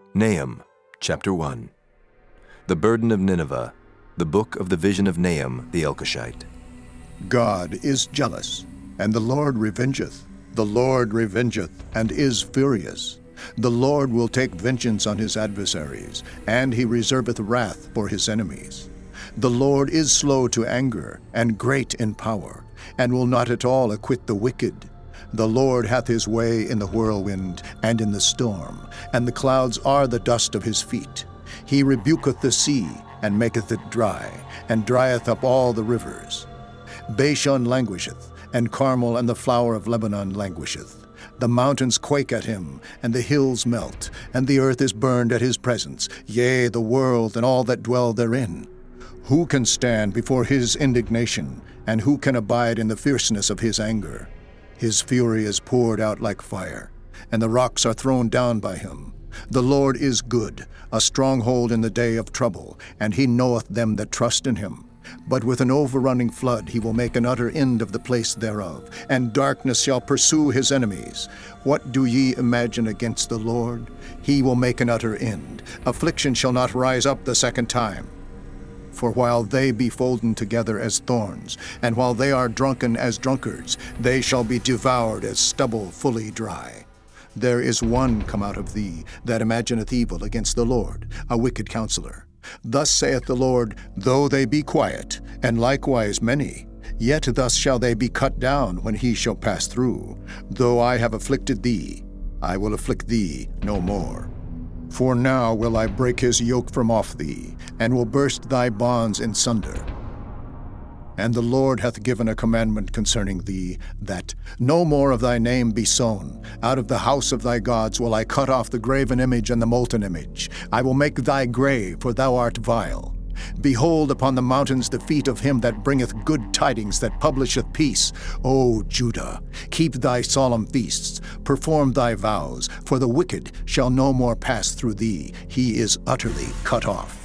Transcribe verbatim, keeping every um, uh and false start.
Nahum, chapter one. The burden of Nineveh, the book of the vision of Nahum the Elkoshite. God is jealous, and the Lord revengeth. The Lord revengeth, and is furious. The Lord will take vengeance on his adversaries, and he reserveth wrath for his enemies. The Lord is slow to anger, and great in power, and will not at all acquit the wicked. The Lord hath his way in the whirlwind and in the storm, and the clouds are the dust of his feet. He rebuketh the sea, and maketh it dry, and drieth up all the rivers. Bashan languisheth, and Carmel and the flower of Lebanon languisheth. The mountains quake at him, and the hills melt, and the earth is burned at his presence, yea, the world and all that dwell therein. Who can stand before his indignation, and who can abide in the fierceness of his anger? His fury is poured out like fire, and the rocks are thrown down by him. The Lord is good, a stronghold in the day of trouble, and he knoweth them that trust in him. But with an overrunning flood he will make an utter end of the place thereof, and darkness shall pursue his enemies. What do ye imagine against the Lord? He will make an utter end. Affliction shall not rise up the second time. For while they be folden together as thorns, and while they are drunken as drunkards, they shall be devoured as stubble fully dry. There is one come out of thee that imagineth evil against the Lord, a wicked counselor. Thus saith the Lord, though they be quiet, and likewise many, yet thus shall they be cut down when he shall pass through. Though I have afflicted thee, I will afflict thee no more. For now will I break his yoke from off thee, and will burst thy bonds in sunder. And the Lord hath given a commandment concerning thee, that no more of thy name be sown. Out of the house of thy gods will I cut off the graven image and the molten image. I will make thy grave, for thou art vile. Behold upon the mountains the feet of him that bringeth good tidings, that publisheth peace. O Judah, keep thy solemn feasts, perform thy vows, for the wicked shall no more pass through thee. He is utterly cut off.